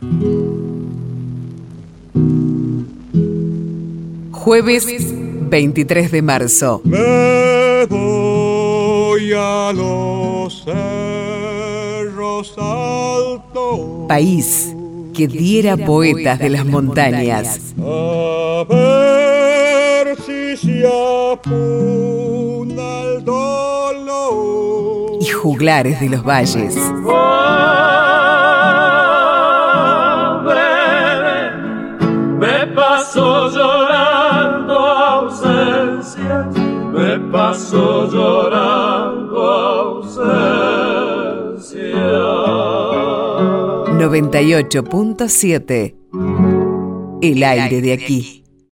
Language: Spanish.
Jueves 23 de marzo. Me voy a los cerros altos. País que diera poetas de las montañas. A ver si se apuna el dolor. Y juglares de los valles. Me paso llorando ausencias, me paso llorando ausencias. 98.7 El aire de aquí.